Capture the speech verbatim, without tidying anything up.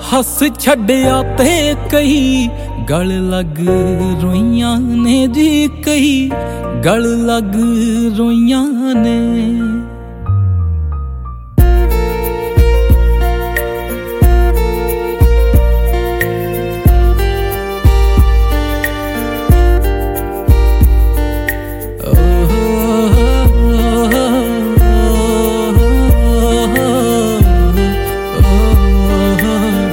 हस छड्डिया ते कई गल लग रोइयां ने जी, कई गल लग रोइयां ने।